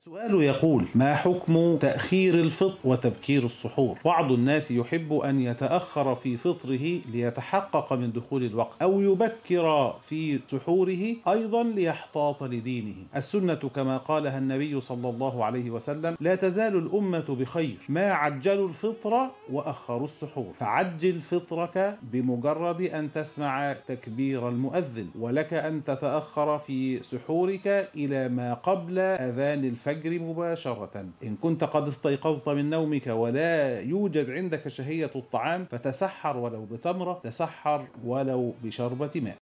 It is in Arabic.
السؤال يقول: ما حكم تأخير الفطر وتبكير السحور؟ بعض الناس يحب أن يتأخر في فطره ليتحقق من دخول الوقت، أو يبكر في سحوره أيضا ليحتاط لدينه. السنة كما قالها النبي صلى الله عليه وسلم: لا تزال الأمة بخير ما عجلوا الفطر وأخروا السحور. فعجل فطرك بمجرد أن تسمع تكبير المؤذن، ولك أن تتأخر في سحورك إلى ما قبل أذان الفجر مباشرة. إن كنت قد استيقظت من نومك ولا يوجد عندك شهية الطعام، فتسحر ولو بتمرة، تسحر ولو بشربة ماء.